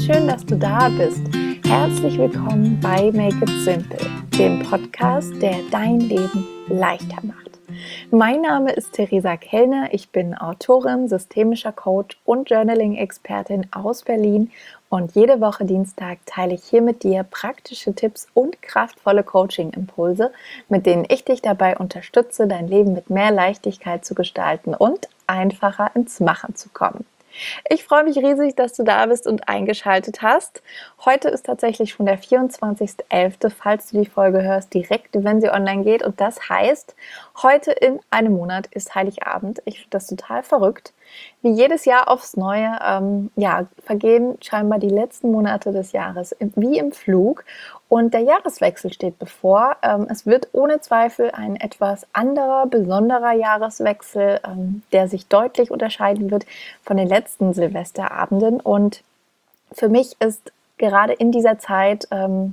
schön, dass du da bist. Herzlich willkommen bei Make It Simple, dem Podcast, der dein Leben leichter macht. Mein Name ist Theresa Kellner, ich bin Autorin, systemischer Coach und Journaling-Expertin aus Berlin und jede Woche Dienstag teile ich hier mit dir praktische Tipps und kraftvolle Coaching-Impulse, mit denen ich dich dabei unterstütze, dein Leben mit mehr Leichtigkeit zu gestalten und einfacher ins Machen zu kommen. Ich freue mich riesig, dass du da bist und eingeschaltet hast. Heute ist tatsächlich schon der 24.11., falls du die Folge hörst, direkt, wenn sie online geht. Und das heißt, heute in einem Monat ist Heiligabend. Ich finde das total verrückt. Wie jedes Jahr aufs Neue, vergehen scheinbar die letzten Monate des Jahres wie im Flug. Und der Jahreswechsel steht bevor. Es wird ohne Zweifel ein etwas anderer, besonderer Jahreswechsel, der sich deutlich unterscheiden wird von den letzten Silvesterabenden. Und für mich ist gerade in dieser Zeit,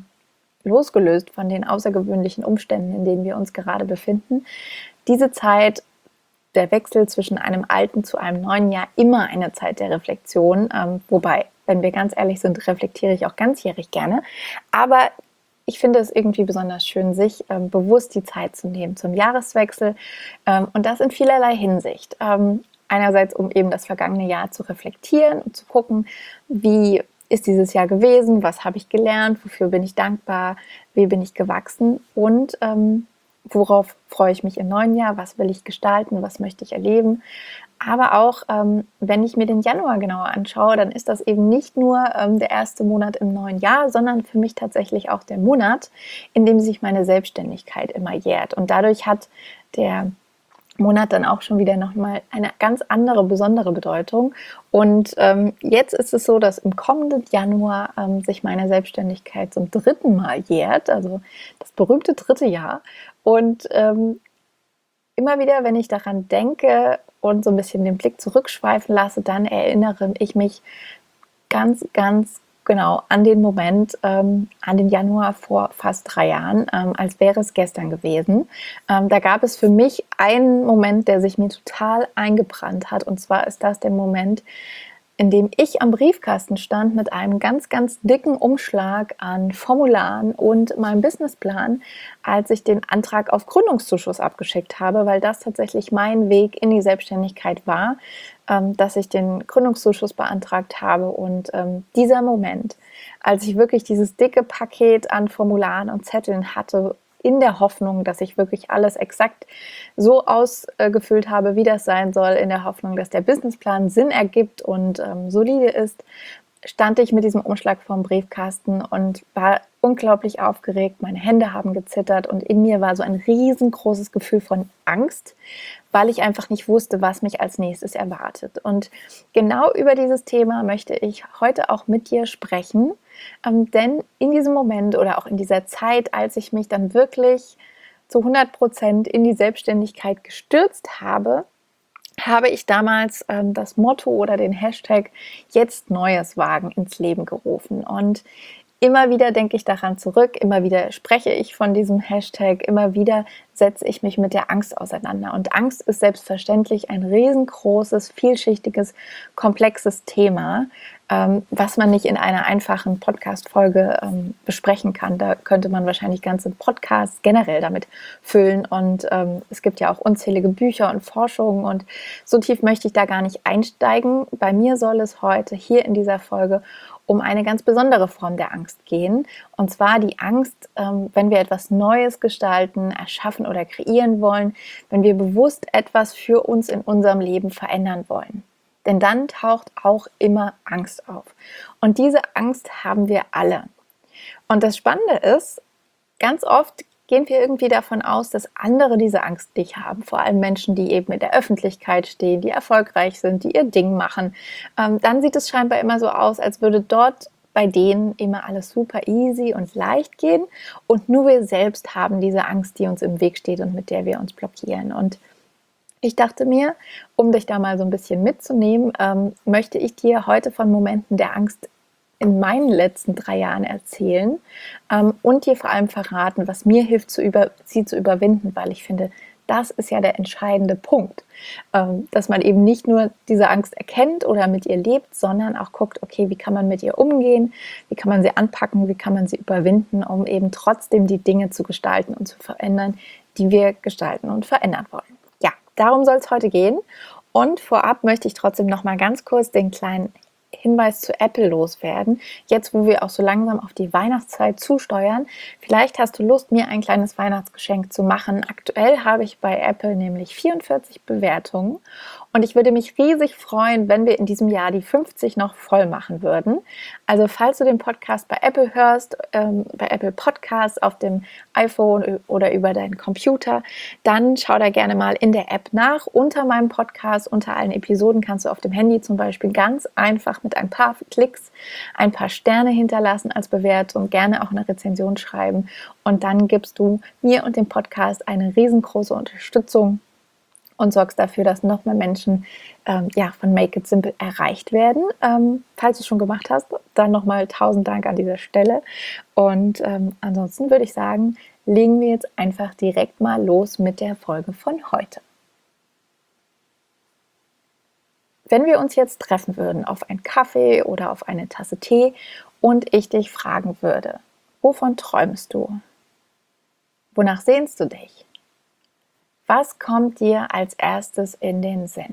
losgelöst von den außergewöhnlichen Umständen, in denen wir uns gerade befinden, diese Zeit, der Wechsel zwischen einem alten zu einem neuen Jahr, immer eine Zeit der Reflexion. Wobei, wenn wir ganz ehrlich sind, reflektiere ich auch ganzjährig gerne. Aber ich finde es irgendwie besonders schön, sich bewusst die Zeit zu nehmen zum Jahreswechsel und das in vielerlei Hinsicht. Einerseits, um eben das vergangene Jahr zu reflektieren und zu gucken, wie ist dieses Jahr gewesen, was habe ich gelernt, wofür bin ich dankbar, wie bin ich gewachsen und worauf freue ich mich im neuen Jahr, was will ich gestalten, was möchte ich erleben. Aber auch, wenn ich mir den Januar genauer anschaue, dann ist das eben nicht nur der erste Monat im neuen Jahr, sondern für mich tatsächlich auch der Monat, in dem sich meine Selbstständigkeit immer jährt. Und dadurch hat der Monat dann auch schon wieder nochmal eine ganz andere, besondere Bedeutung. Und jetzt ist es so, dass im kommenden Januar sich meine Selbstständigkeit zum 3. Mal jährt, also das berühmte 3. Jahr. Und immer wieder, wenn ich daran denke und so ein bisschen den Blick zurückschweifen lasse, dann erinnere ich mich ganz, ganz genau an den Moment, an den Januar vor fast 3 Jahren, als wäre es gestern gewesen. Da gab es für mich einen Moment, der sich mir total eingebrannt hat. Und zwar ist das der Moment, in dem ich am Briefkasten stand mit einem ganz, ganz dicken Umschlag an Formularen und meinem Businessplan, als ich den Antrag auf Gründungszuschuss abgeschickt habe, weil das tatsächlich mein Weg in die Selbstständigkeit war, dass ich den Gründungszuschuss beantragt habe. Und dieser Moment, als ich wirklich dieses dicke Paket an Formularen und Zetteln hatte, in der Hoffnung, dass ich wirklich alles exakt so ausgefüllt habe, wie das sein soll, in der Hoffnung, dass der Businessplan Sinn ergibt und solide ist, stand ich mit diesem Umschlag vorm Briefkasten und war unglaublich aufgeregt. Meine Hände haben gezittert und in mir war so ein riesengroßes Gefühl von Angst, weil ich einfach nicht wusste, was mich als nächstes erwartet. Und genau über dieses Thema möchte ich heute auch mit dir sprechen, denn in diesem Moment oder auch in dieser Zeit, als ich mich dann wirklich zu 100% in die Selbstständigkeit gestürzt habe, habe ich damals das Motto oder den Hashtag Jetzt Neues wagen ins Leben gerufen. Und immer wieder denke ich daran zurück, immer wieder spreche ich von diesem Hashtag, immer wieder setze ich mich mit der Angst auseinander. Und Angst ist selbstverständlich ein riesengroßes, vielschichtiges, komplexes Thema, was man nicht in einer einfachen Podcast-Folge besprechen kann. Da könnte man wahrscheinlich ganze Podcasts generell damit füllen. Und es gibt ja auch unzählige Bücher und Forschungen. Und so tief möchte ich da gar nicht einsteigen. Bei mir soll es heute hier in dieser Folge um eine ganz besondere Form der Angst gehen. Und zwar die Angst, wenn wir etwas Neues gestalten, erschaffen oder kreieren wollen, wenn wir bewusst etwas für uns in unserem Leben verändern wollen. Denn dann taucht auch immer Angst auf. Und diese Angst haben wir alle. Und das Spannende ist, ganz oft gehen wir irgendwie davon aus, dass andere diese Angst nicht haben. Vor allem Menschen, die eben in der Öffentlichkeit stehen, die erfolgreich sind, die ihr Ding machen. Dann sieht es scheinbar immer so aus, als würde dort bei denen immer alles super easy und leicht gehen. Und nur wir selbst haben diese Angst, die uns im Weg steht und mit der wir uns blockieren. Und ich dachte mir, um dich da mal so ein bisschen mitzunehmen, möchte ich dir heute von Momenten der Angst in meinen letzten 3 Jahren erzählen und dir vor allem verraten, was mir hilft, sie zu überwinden, weil ich finde, das ist ja der entscheidende Punkt, dass man eben nicht nur diese Angst erkennt oder mit ihr lebt, sondern auch guckt, okay, wie kann man mit ihr umgehen, wie kann man sie anpacken, wie kann man sie überwinden, um eben trotzdem die Dinge zu gestalten und zu verändern, die wir gestalten und verändern wollen. Ja, darum soll es heute gehen. Und vorab möchte ich trotzdem noch mal ganz kurz den kleinen Hinweis zu Apple loswerden. Jetzt, wo wir auch so langsam auf die Weihnachtszeit zusteuern, vielleicht hast du Lust, mir ein kleines Weihnachtsgeschenk zu machen. Aktuell habe ich bei Apple nämlich 44 Bewertungen und ich würde mich riesig freuen, wenn wir in diesem Jahr die 50 noch voll machen würden. Also falls du den Podcast bei Apple hörst, bei Apple Podcasts auf dem iPhone oder über deinen Computer, dann schau da gerne mal in der App nach. Unter meinem Podcast, unter allen Episoden kannst du auf dem Handy zum Beispiel ganz einfach mit ein paar Klicks ein paar Sterne hinterlassen als Bewertung, gerne auch eine Rezension schreiben und dann gibst du mir und dem Podcast eine riesengroße Unterstützung und sorgst dafür, dass noch mehr Menschen von Make It Simple erreicht werden. Falls du es schon gemacht hast, dann nochmal 1000 Dank an dieser Stelle. Und ansonsten würde ich sagen, legen wir jetzt einfach direkt mal los mit der Folge von heute. Wenn wir uns jetzt treffen würden auf einen Kaffee oder auf eine Tasse Tee und ich dich fragen würde, wovon träumst du? Wonach sehnst du dich? Was kommt dir als erstes in den Sinn?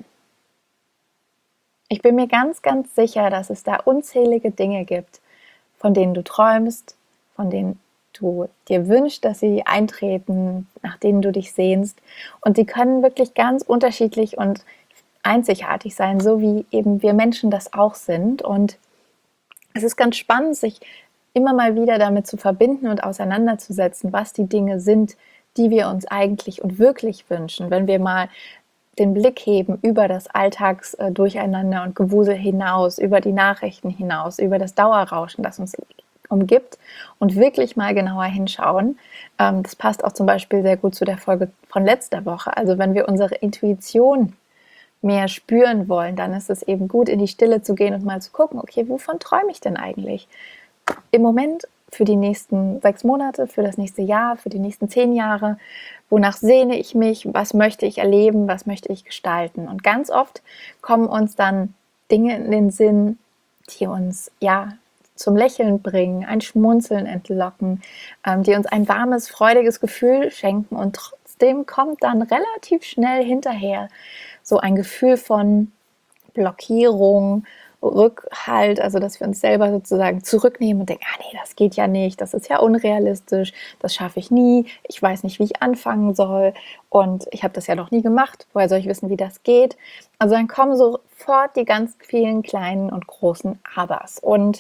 Ich bin mir ganz, ganz sicher, dass es da unzählige Dinge gibt, von denen du träumst, von denen du dir wünschst, dass sie eintreten, nach denen du dich sehnst. Und die können wirklich ganz unterschiedlich und einzigartig sein, so wie eben wir Menschen das auch sind. Und es ist ganz spannend, sich immer mal wieder damit zu verbinden und auseinanderzusetzen, was die Dinge sind, die wir uns eigentlich und wirklich wünschen, wenn wir mal den Blick heben über das Alltagsdurcheinander und Gewusel hinaus, über die Nachrichten hinaus, über das Dauerrauschen, das uns umgibt und wirklich mal genauer hinschauen. Das passt auch zum Beispiel sehr gut zu der Folge von letzter Woche. Also wenn wir unsere Intuition mehr spüren wollen, dann ist es eben gut, in die Stille zu gehen und mal zu gucken, okay, wovon träume ich denn eigentlich? Im Moment für die nächsten 6 Monate, für das nächste Jahr, für die nächsten 10 Jahre, wonach sehne ich mich, was möchte ich erleben, was möchte ich gestalten. Und ganz oft kommen uns dann Dinge in den Sinn, die uns zum Lächeln bringen, ein Schmunzeln entlocken, die uns ein warmes, freudiges Gefühl schenken und trotzdem kommt dann relativ schnell hinterher so ein Gefühl von Blockierung, Rückhalt, also dass wir uns selber sozusagen zurücknehmen und denken, nee, das geht ja nicht, das ist ja unrealistisch, das schaffe ich nie, ich weiß nicht, wie ich anfangen soll und ich habe das ja noch nie gemacht, woher soll ich wissen, wie das geht? Also dann kommen sofort die ganz vielen kleinen und großen Abers und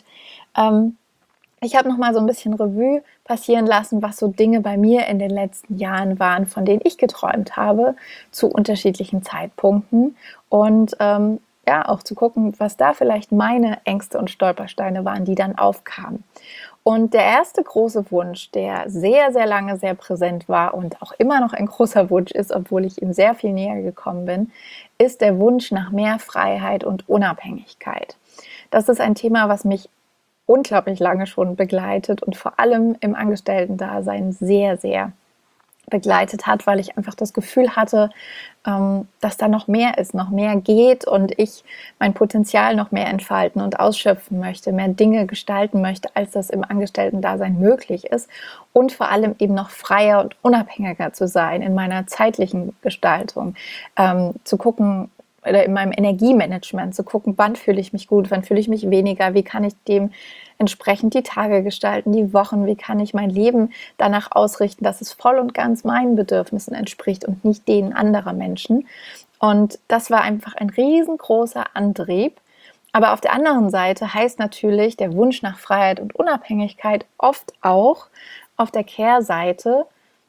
ich habe noch mal so ein bisschen Revue passieren lassen, was so Dinge bei mir in den letzten Jahren waren, von denen ich geträumt habe, zu unterschiedlichen Zeitpunkten und auch zu gucken, was da vielleicht meine Ängste und Stolpersteine waren, die dann aufkamen. Und der erste große Wunsch, der sehr, sehr lange sehr präsent war und auch immer noch ein großer Wunsch ist, obwohl ich ihm sehr viel näher gekommen bin, ist der Wunsch nach mehr Freiheit und Unabhängigkeit. Das ist ein Thema, was mich unglaublich lange schon begleitet und vor allem im Angestellten-Dasein sehr, sehr begleitet hat, weil ich einfach das Gefühl hatte, dass da noch mehr ist, noch mehr geht und ich mein Potenzial noch mehr entfalten und ausschöpfen möchte, mehr Dinge gestalten möchte, als das im Angestellten-Dasein möglich ist und vor allem eben noch freier und unabhängiger zu sein in meiner zeitlichen Gestaltung, zu gucken, oder in meinem Energiemanagement zu gucken, wann fühle ich mich gut, wann fühle ich mich weniger, wie kann ich dem entsprechend die Tage gestalten, die Wochen, wie kann ich mein Leben danach ausrichten, dass es voll und ganz meinen Bedürfnissen entspricht und nicht denen anderer Menschen. Und das war einfach ein riesengroßer Antrieb. Aber auf der anderen Seite heißt natürlich der Wunsch nach Freiheit und Unabhängigkeit oft auch auf der Kehrseite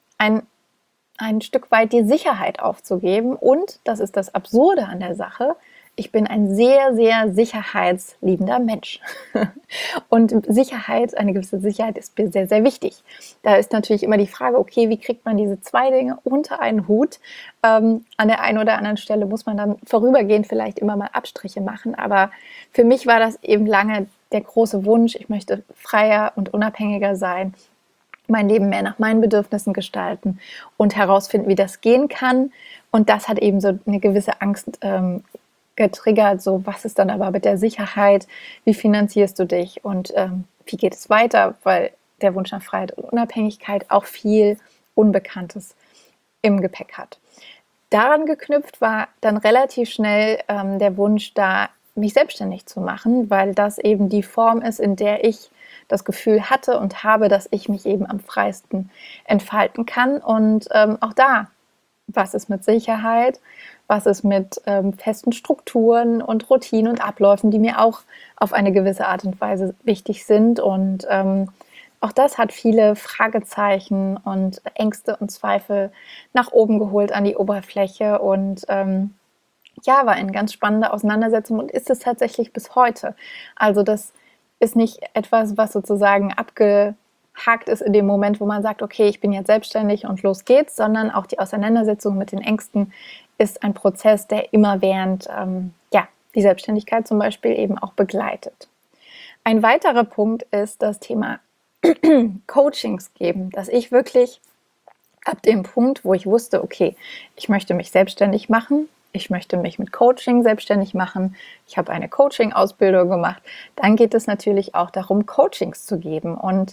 ein Stück weit die Sicherheit aufzugeben. Und, das ist das Absurde an der Sache, ich bin ein sehr, sehr sicherheitsliebender Mensch. Und Sicherheit, eine gewisse Sicherheit ist mir sehr, sehr wichtig. Da ist natürlich immer die Frage, okay, wie kriegt man diese zwei Dinge unter einen Hut? An der einen oder anderen Stelle muss man dann vorübergehend vielleicht immer mal Abstriche machen. Aber für mich war das eben lange der große Wunsch, ich möchte freier und unabhängiger sein. mein Leben mehr nach meinen Bedürfnissen gestalten und herausfinden, wie das gehen kann. Und das hat eben so eine gewisse Angst getriggert, so was ist dann aber mit der Sicherheit, wie finanzierst du dich und wie geht es weiter, weil der Wunsch nach Freiheit und Unabhängigkeit auch viel Unbekanntes im Gepäck hat. Daran geknüpft war dann relativ schnell der Wunsch da, mich selbstständig zu machen, weil das eben die Form ist, in der ich das Gefühl hatte und habe, dass ich mich eben am freisten entfalten kann. Und auch da, was ist mit Sicherheit, was ist mit festen Strukturen und Routinen und Abläufen, die mir auch auf eine gewisse Art und Weise wichtig sind. Und auch das hat viele Fragezeichen und Ängste und Zweifel nach oben geholt an die Oberfläche und ja, war eine ganz spannende Auseinandersetzung und ist es tatsächlich bis heute. Also das ist nicht etwas, was sozusagen abgehakt ist in dem Moment, wo man sagt, okay, ich bin jetzt selbstständig und los geht's, sondern auch die Auseinandersetzung mit den Ängsten ist ein Prozess, der immerwährend die Selbstständigkeit zum Beispiel eben auch begleitet. Ein weiterer Punkt ist das Thema Coachings geben, dass ich wirklich ab dem Punkt, wo ich wusste, okay, ich möchte mich selbstständig machen, ich möchte mich mit Coaching selbstständig machen, ich habe eine Coaching-Ausbildung gemacht, dann geht es natürlich auch darum, Coachings zu geben. Und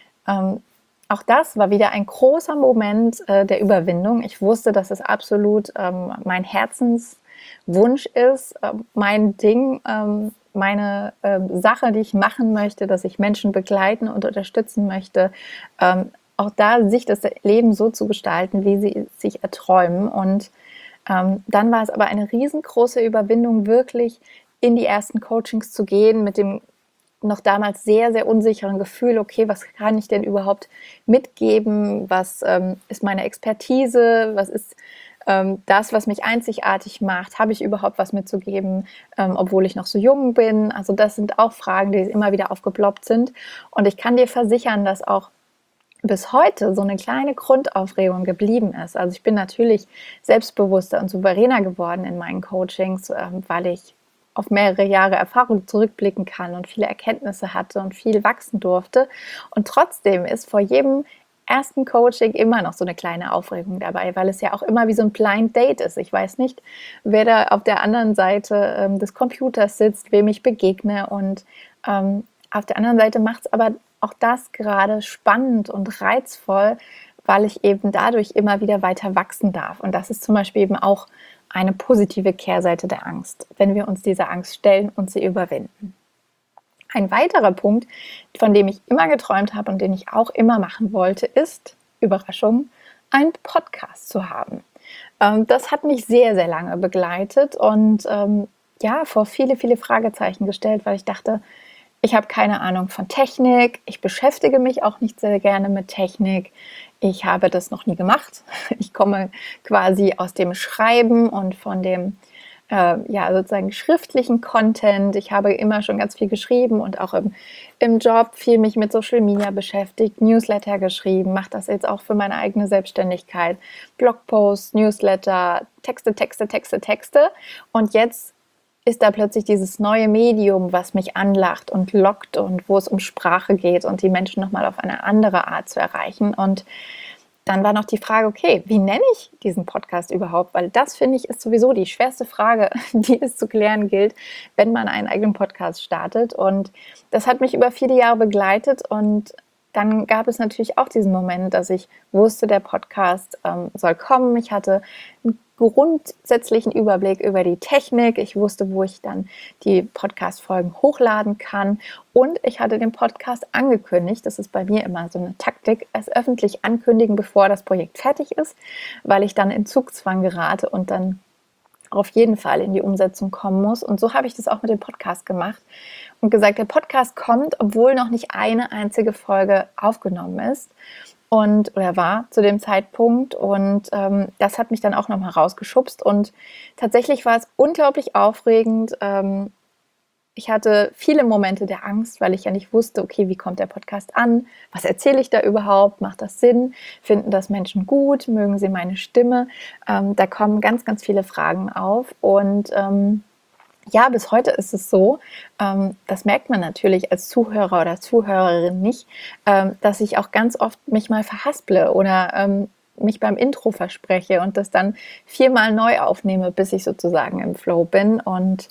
auch das war wieder ein großer Moment der Überwindung. Ich wusste, dass es absolut mein Herzenswunsch ist, mein Ding, meine Sache, die ich machen möchte, dass ich Menschen begleiten und unterstützen möchte, auch da sich das Leben so zu gestalten, wie sie es sich erträumen. Und dann war es aber eine riesengroße Überwindung, wirklich in die ersten Coachings zu gehen, mit dem noch damals sehr, sehr unsicheren Gefühl, okay, was kann ich denn überhaupt mitgeben? Was ist meine Expertise? Was ist das, was mich einzigartig macht? Habe ich überhaupt was mitzugeben, obwohl ich noch so jung bin? Also das sind auch Fragen, die immer wieder aufgeploppt sind. Und ich kann dir versichern, dass auch bis heute so eine kleine Grundaufregung geblieben ist. Also ich bin natürlich selbstbewusster und souveräner geworden in meinen Coachings, weil ich auf mehrere Jahre Erfahrung zurückblicken kann und viele Erkenntnisse hatte und viel wachsen durfte. Und trotzdem ist vor jedem ersten Coaching immer noch so eine kleine Aufregung dabei, weil es ja auch immer wie so ein Blind Date ist. Ich weiß nicht, wer da auf der anderen Seite des Computers sitzt, wem ich begegne. Und auf der anderen Seite macht es aber auch das gerade spannend und reizvoll, weil ich eben dadurch immer wieder weiter wachsen darf. Und das ist zum Beispiel eben auch eine positive Kehrseite der Angst, wenn wir uns dieser Angst stellen und sie überwinden. Ein weiterer Punkt, von dem ich immer geträumt habe und den ich auch immer machen wollte, ist, Überraschung, einen Podcast zu haben. Das hat mich sehr, sehr lange begleitet und vor viele, viele Fragezeichen gestellt, weil ich dachte, ich habe keine Ahnung von Technik, ich beschäftige mich auch nicht sehr gerne mit Technik, ich habe das noch nie gemacht. Ich komme quasi aus dem Schreiben und von dem sozusagen schriftlichen Content. Ich habe immer schon ganz viel geschrieben und auch im Job viel mich mit Social Media beschäftigt, Newsletter geschrieben, mache das jetzt auch für meine eigene Selbstständigkeit, Blogposts, Newsletter, Texte. Und jetzt ist da plötzlich dieses neue Medium, was mich anlacht und lockt und wo es um Sprache geht und die Menschen nochmal auf eine andere Art zu erreichen. Und dann war noch die Frage, okay, wie nenne ich diesen Podcast überhaupt? Weil das, finde ich, ist sowieso die schwerste Frage, die es zu klären gilt, wenn man einen eigenen Podcast startet. Und das hat mich über viele Jahre begleitet und dann gab es natürlich auch diesen Moment, dass ich wusste, der Podcast soll kommen. Ich hatte einen grundsätzlichen Überblick über die Technik. Ich wusste, wo ich dann die Podcast-Folgen hochladen kann. Und ich hatte den Podcast angekündigt. Das ist bei mir immer so eine Taktik, es öffentlich ankündigen, bevor das Projekt fertig ist, weil ich dann in Zugzwang gerate und dann auf jeden Fall in die Umsetzung kommen muss. Und so habe ich das auch mit dem Podcast gemacht und gesagt, der Podcast kommt, obwohl noch nicht eine einzige Folge aufgenommen ist oder war zu dem Zeitpunkt. Und das hat mich dann auch nochmal rausgeschubst. Und tatsächlich war es unglaublich aufregend. Ich hatte viele Momente der Angst, weil ich ja nicht wusste, okay, wie kommt der Podcast an? Was erzähle ich da überhaupt? Macht das Sinn? Finden das Menschen gut? Mögen sie meine Stimme? Da kommen ganz, ganz viele Fragen auf. Und ja, bis heute ist es so, das merkt man natürlich als Zuhörer oder Zuhörerin nicht, dass ich auch ganz oft mich mal verhasple oder mich beim Intro verspreche und das dann 4-mal neu aufnehme, bis ich sozusagen im Flow bin. Und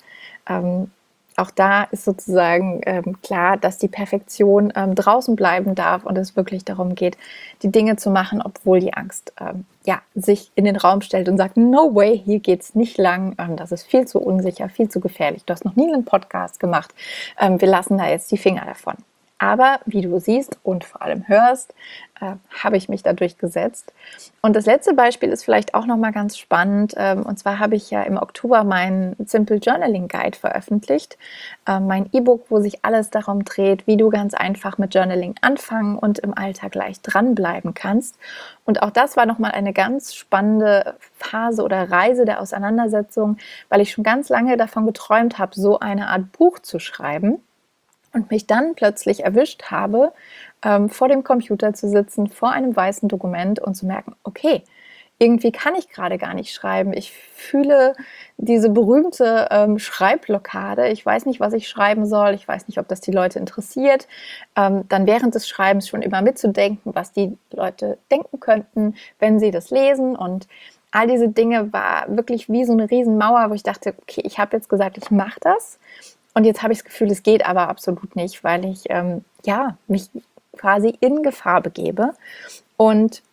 auch da ist sozusagen klar, dass die Perfektion draußen bleiben darf und es wirklich darum geht, die Dinge zu machen, obwohl die Angst sich in den Raum stellt und sagt, no way, hier geht's nicht lang, das ist viel zu unsicher, viel zu gefährlich. Du hast noch nie einen Podcast gemacht, wir lassen da jetzt die Finger davon. Aber wie du siehst und vor allem hörst, habe ich mich da durchgesetzt. Und das letzte Beispiel ist vielleicht auch nochmal ganz spannend. Und zwar habe ich ja im Oktober meinen Simple Journaling Guide veröffentlicht. Mein E-Book, wo sich alles darum dreht, wie du ganz einfach mit Journaling anfangen und im Alltag leicht dranbleiben kannst. Und auch das war nochmal eine ganz spannende Phase oder Reise der Auseinandersetzung, weil ich schon ganz lange davon geträumt habe, so eine Art Buch zu schreiben. Und mich dann plötzlich erwischt habe, vor dem Computer zu sitzen, vor einem weißen Dokument und zu merken, okay, irgendwie kann ich gerade gar nicht schreiben. Ich fühle diese berühmte Schreibblockade. Ich weiß nicht, was ich schreiben soll. Ich weiß nicht, ob das die Leute interessiert. Dann während des Schreibens schon immer mitzudenken, was die Leute denken könnten, wenn sie das lesen. Und all diese Dinge war wirklich wie so eine Riesenmauer, wo ich dachte, okay, ich habe jetzt gesagt, ich mache das. Und jetzt habe ich das Gefühl, es geht aber absolut nicht, weil ich mich quasi in Gefahr begebe. Und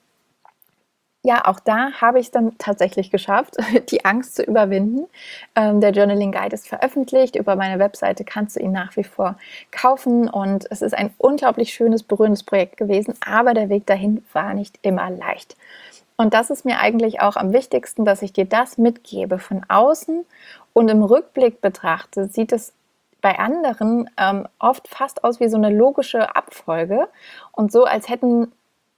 ja, auch da habe ich es dann tatsächlich geschafft, die Angst zu überwinden. Der Journaling Guide ist veröffentlicht. Über meine Webseite kannst du ihn nach wie vor kaufen. Und es ist ein unglaublich schönes, berührendes Projekt gewesen. Aber der Weg dahin war nicht immer leicht. Und das ist mir eigentlich auch am wichtigsten, dass ich dir das mitgebe von außen. Und im Rückblick betrachte, sieht es bei anderen oft fast aus wie so eine logische Abfolge und so, als hätten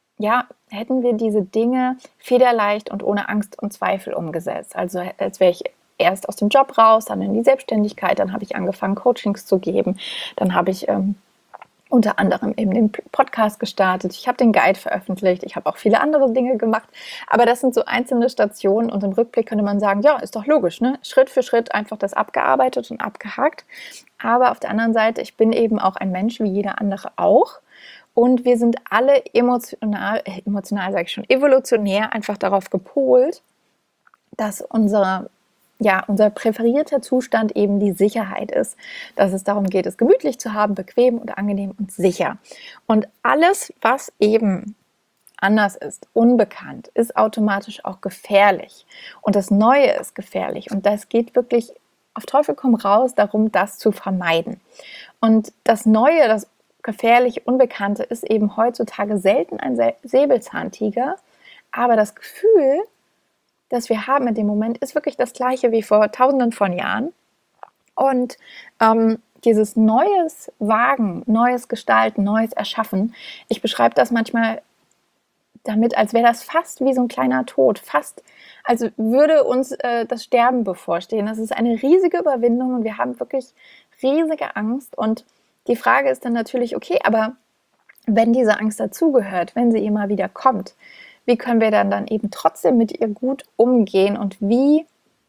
wir diese Dinge federleicht und ohne Angst und Zweifel umgesetzt. Also als wäre ich erst aus dem Job raus, dann in die Selbstständigkeit, dann habe ich angefangen, Coachings zu geben, dann habe ich unter anderem eben den Podcast gestartet, ich habe den Guide veröffentlicht, ich habe auch viele andere Dinge gemacht, aber das sind so einzelne Stationen und im Rückblick könnte man sagen, ja, ist doch logisch, ne? Schritt für Schritt einfach das abgearbeitet und abgehakt, aber auf der anderen Seite, ich bin eben auch ein Mensch, wie jeder andere auch und wir sind alle emotional sage ich schon, evolutionär einfach darauf gepolt, dass unser präferierter Zustand eben die Sicherheit ist, dass es darum geht, es gemütlich zu haben, bequem und angenehm und sicher. Und alles, was eben anders ist, unbekannt, ist automatisch auch gefährlich. Und das Neue ist gefährlich. Und das geht wirklich auf Teufel komm raus darum, das zu vermeiden. Und das Neue, das gefährliche, Unbekannte ist eben heutzutage selten ein Säbelzahntiger, aber das Gefühl, das wir haben in dem Moment, ist wirklich das gleiche wie vor Tausenden von Jahren. Und dieses Neues Wagen, Neues Gestalten, Neues Erschaffen, ich beschreibe das manchmal damit, als wäre das fast wie so ein kleiner Tod, fast als würde uns das Sterben bevorstehen. Das ist eine riesige Überwindung und wir haben wirklich riesige Angst. Und die Frage ist dann natürlich, okay, aber wenn diese Angst dazugehört, wenn sie immer wieder kommt, wie können wir dann eben trotzdem mit ihr gut umgehen und wie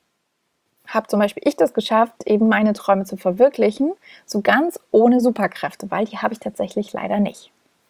habe zum Beispiel ich das geschafft, eben meine Träume zu verwirklichen, so ganz ohne Superkräfte, weil die habe ich tatsächlich leider nicht.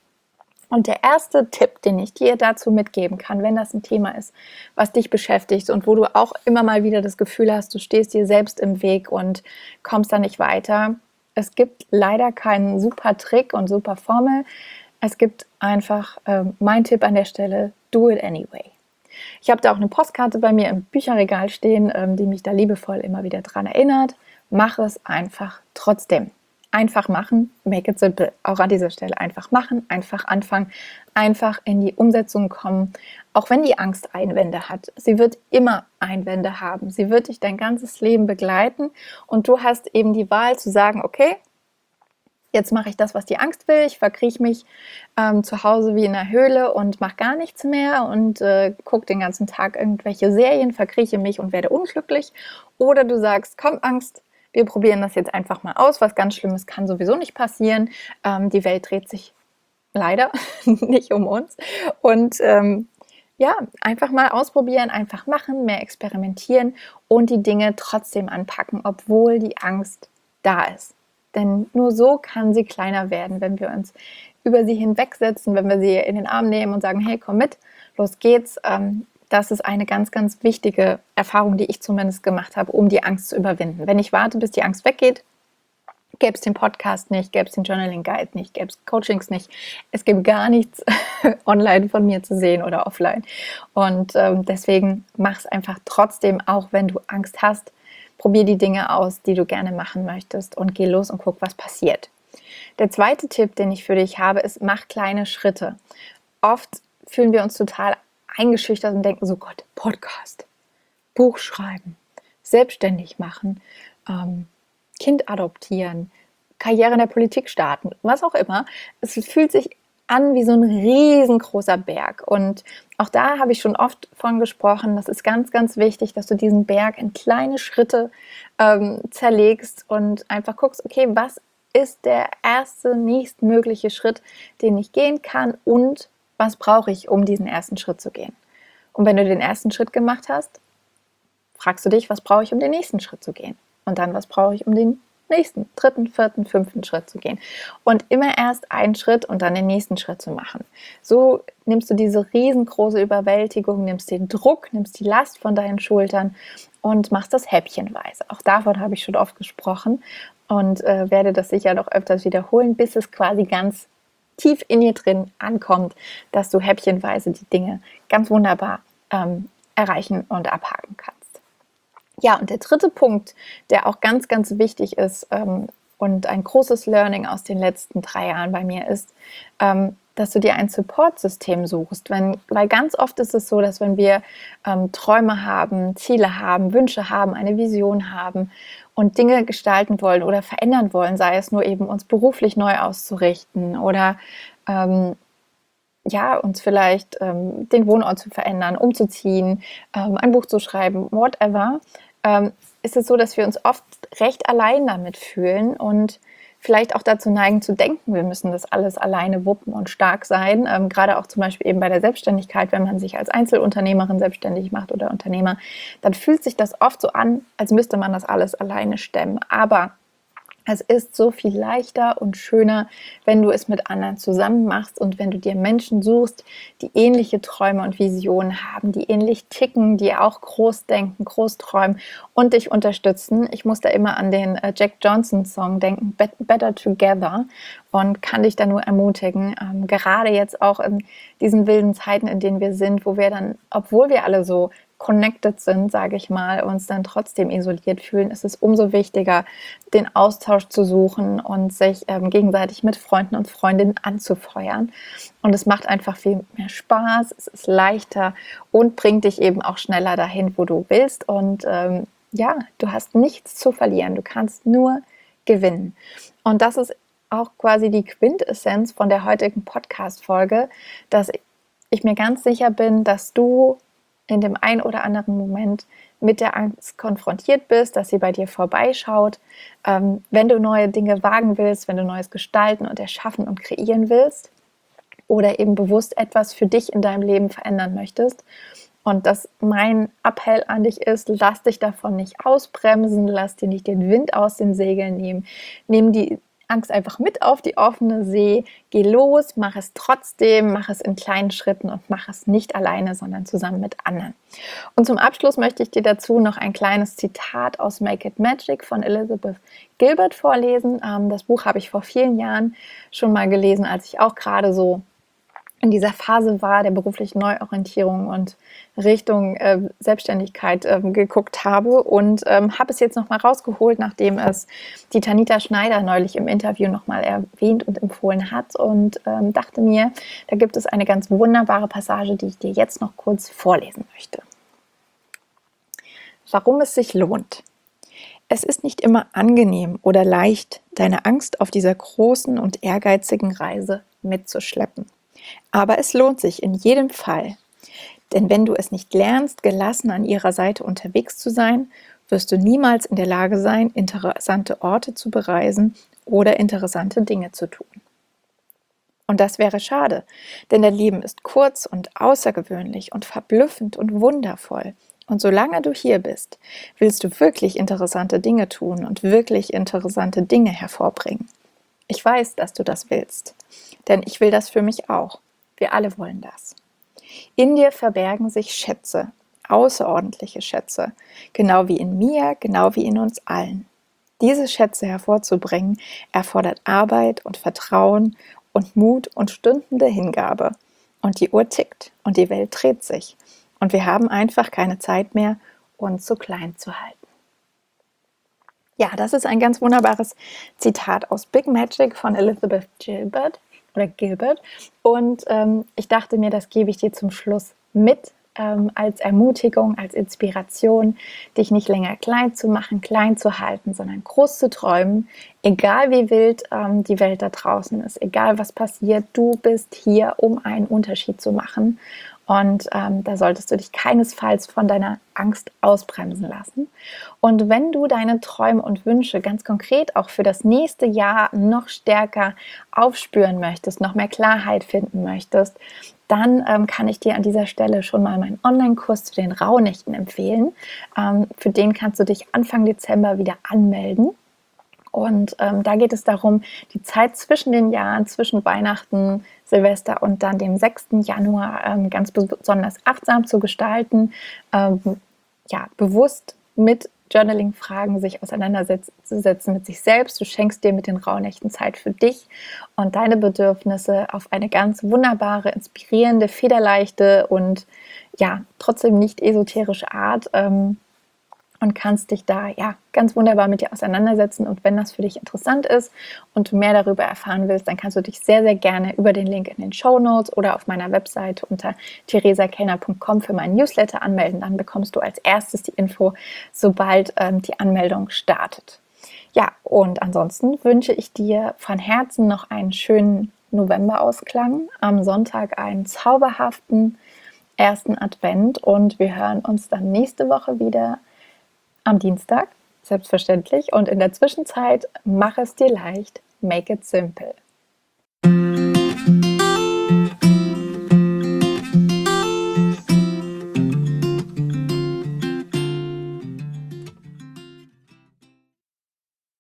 Und der erste Tipp, den ich dir dazu mitgeben kann, wenn das ein Thema ist, was dich beschäftigt und wo du auch immer mal wieder das Gefühl hast, du stehst dir selbst im Weg und kommst da nicht weiter. Es gibt leider keinen super Trick und super Formel. Es gibt einfach mein Tipp an der Stelle, do it anyway. Ich habe da auch eine Postkarte bei mir im Bücherregal stehen, die mich da liebevoll immer wieder dran erinnert. Mach es einfach trotzdem. Einfach machen, make it simple. Auch an dieser Stelle einfach machen, einfach anfangen, einfach in die Umsetzung kommen. Auch wenn die Angst Einwände hat. Sie wird immer Einwände haben. Sie wird dich dein ganzes Leben begleiten und du hast eben die Wahl zu sagen, okay, jetzt mache ich das, was die Angst will. Ich verkrieche mich zu Hause wie in einer Höhle und mache gar nichts mehr und gucke den ganzen Tag irgendwelche Serien, verkrieche mich und werde unglücklich. Oder du sagst, komm Angst, wir probieren das jetzt einfach mal aus. Was ganz Schlimmes kann sowieso nicht passieren. Die Welt dreht sich leider nicht um uns. Und einfach mal ausprobieren, einfach machen, mehr experimentieren und die Dinge trotzdem anpacken, obwohl die Angst da ist. Denn nur so kann sie kleiner werden, wenn wir uns über sie hinwegsetzen, wenn wir sie in den Arm nehmen und sagen, hey, komm mit, los geht's. Das ist eine ganz, ganz wichtige Erfahrung, die ich zumindest gemacht habe, um die Angst zu überwinden. Wenn ich warte, bis die Angst weggeht, gäbe es den Podcast nicht, gäbe es den Journaling Guide nicht, gäbe es Coachings nicht. Es gibt gar nichts online von mir zu sehen oder offline. Und deswegen mach es einfach trotzdem, auch wenn du Angst hast. Probier die Dinge aus, die du gerne machen möchtest und geh los und guck, was passiert. Der zweite Tipp, den ich für dich habe, ist, mach kleine Schritte. Oft fühlen wir uns total eingeschüchtert und denken so, Gott, Podcast, Buch schreiben, selbstständig machen, Kind adoptieren, Karriere in der Politik starten, was auch immer. Es fühlt sich an wie so ein riesengroßer Berg. Und auch da habe ich schon oft von gesprochen, das ist ganz, ganz wichtig, dass du diesen Berg in kleine Schritte zerlegst und einfach guckst, okay, was ist der erste, nächstmögliche Schritt, den ich gehen kann und was brauche ich, um diesen ersten Schritt zu gehen. Und wenn du den ersten Schritt gemacht hast, fragst du dich, was brauche ich, um den nächsten Schritt zu gehen? Und dann, was brauche ich, um den nächsten, dritten, vierten, fünften Schritt zu gehen? Und immer erst einen Schritt und dann den nächsten Schritt zu machen. So nimmst du diese riesengroße Überwältigung, nimmst den Druck, nimmst die Last von deinen Schultern und machst das häppchenweise. Auch davon habe ich schon oft gesprochen und werde das sicher noch öfters wiederholen, bis es quasi ganz tief in dir drin ankommt, dass du häppchenweise die Dinge ganz wunderbar erreichen und abhaken kannst. Ja, und der dritte Punkt, der auch ganz, ganz wichtig ist und ein großes Learning aus den letzten 3 Jahren bei mir ist, dass du dir ein Support-System suchst. Weil ganz oft ist es so, dass wenn wir Träume haben, Ziele haben, Wünsche haben, eine Vision haben und Dinge gestalten wollen oder verändern wollen, sei es nur eben uns beruflich neu auszurichten oder uns vielleicht den Wohnort zu verändern, umzuziehen, ein Buch zu schreiben, whatever, ist es so, dass wir uns oft recht allein damit fühlen und vielleicht auch dazu neigen zu denken, wir müssen das alles alleine wuppen und stark sein. Gerade auch zum Beispiel eben bei der Selbstständigkeit, wenn man sich als Einzelunternehmerin selbstständig macht oder Unternehmer, dann fühlt sich das oft so an, als müsste man das alles alleine stemmen. Aber es ist so viel leichter und schöner, wenn du es mit anderen zusammen machst und wenn du dir Menschen suchst, die ähnliche Träume und Visionen haben, die ähnlich ticken, die auch groß denken, groß träumen und dich unterstützen. Ich muss da immer an den Jack Johnson Song denken, Better Together, und kann dich da nur ermutigen, gerade jetzt auch in diesen wilden Zeiten, in denen wir sind, wo wir dann, obwohl wir alle so connected sind, sage ich mal, uns dann trotzdem isoliert fühlen, ist es umso wichtiger, den Austausch zu suchen und sich gegenseitig mit Freunden und Freundinnen anzufeuern. Und es macht einfach viel mehr Spaß, es ist leichter und bringt dich eben auch schneller dahin, wo du willst. Und du hast nichts zu verlieren, du kannst nur gewinnen. Und das ist auch quasi die Quintessenz von der heutigen Podcast-Folge, dass ich mir ganz sicher bin, dass du in dem einen oder anderen Moment mit der Angst konfrontiert bist, dass sie bei dir vorbeischaut. Wenn du neue Dinge wagen willst, wenn du Neues gestalten und erschaffen und kreieren willst oder eben bewusst etwas für dich in deinem Leben verändern möchtest. Und dass mein Appell an dich ist, lass dich davon nicht ausbremsen, lass dir nicht den Wind aus den Segeln nehmen, nimm die Angst einfach mit auf die offene See, geh los, mach es trotzdem, mach es in kleinen Schritten und mach es nicht alleine, sondern zusammen mit anderen. Und zum Abschluss möchte ich dir dazu noch ein kleines Zitat aus Make It Magic von Elizabeth Gilbert vorlesen. Das Buch habe ich vor vielen Jahren schon mal gelesen, als ich auch gerade so in dieser Phase war der beruflichen Neuorientierung und Richtung Selbstständigkeit geguckt habe und habe es jetzt nochmal rausgeholt, nachdem es die Tanita Schneider neulich im Interview nochmal erwähnt und empfohlen hat und dachte mir, da gibt es eine ganz wunderbare Passage, die ich dir jetzt noch kurz vorlesen möchte. Warum es sich lohnt. Es ist nicht immer angenehm oder leicht, deine Angst auf dieser großen und ehrgeizigen Reise mitzuschleppen. Aber es lohnt sich in jedem Fall, denn wenn du es nicht lernst, gelassen an ihrer Seite unterwegs zu sein, wirst du niemals in der Lage sein, interessante Orte zu bereisen oder interessante Dinge zu tun. Und das wäre schade, denn dein Leben ist kurz und außergewöhnlich und verblüffend und wundervoll. Und solange du hier bist, willst du wirklich interessante Dinge tun und wirklich interessante Dinge hervorbringen. Ich weiß, dass du das willst, denn ich will das für mich auch. Wir alle wollen das. In dir verbergen sich Schätze, außerordentliche Schätze, genau wie in mir, genau wie in uns allen. Diese Schätze hervorzubringen, erfordert Arbeit und Vertrauen und Mut und Stunden der Hingabe. Und die Uhr tickt und die Welt dreht sich. Und wir haben einfach keine Zeit mehr, uns so klein zu halten. Ja, das ist ein ganz wunderbares Zitat aus Big Magic von Elizabeth Gilbert oder Gilbert. Und ich dachte mir, das gebe ich dir zum Schluss mit als Ermutigung, als Inspiration, dich nicht länger klein zu machen, klein zu halten, sondern groß zu träumen, egal wie wild die Welt da draußen ist, egal was passiert, du bist hier, um einen Unterschied zu machen. Und da solltest du dich keinesfalls von deiner Angst ausbremsen lassen. Und wenn du deine Träume und Wünsche ganz konkret auch für das nächste Jahr noch stärker aufspüren möchtest, noch mehr Klarheit finden möchtest, dann kann ich dir an dieser Stelle schon mal meinen Online-Kurs zu den Rauhnächten empfehlen. Für den kannst du dich Anfang Dezember wieder anmelden. Und da geht es darum, die Zeit zwischen den Jahren, zwischen Weihnachten, Silvester und dann dem 6. Januar ganz besonders achtsam zu gestalten, ja, bewusst mit Journaling-Fragen sich auseinanderzusetzen mit sich selbst. Du schenkst dir mit den Rauhnächten Zeit für dich und deine Bedürfnisse auf eine ganz wunderbare, inspirierende, federleichte und ja, trotzdem nicht esoterische Art und kannst dich da ja ganz wunderbar mit dir auseinandersetzen. Und wenn das für dich interessant ist und du mehr darüber erfahren willst, dann kannst du dich sehr, sehr gerne über den Link in den Shownotes oder auf meiner Webseite unter theresakellner.com für meinen Newsletter anmelden. Dann bekommst du als erstes die Info, sobald die Anmeldung startet. Ja, und ansonsten wünsche ich dir von Herzen noch einen schönen Novemberausklang. Am Sonntag einen zauberhaften ersten Advent und wir hören uns dann nächste Woche wieder am Dienstag, selbstverständlich. Und in der Zwischenzeit, mach es dir leicht, make it simple.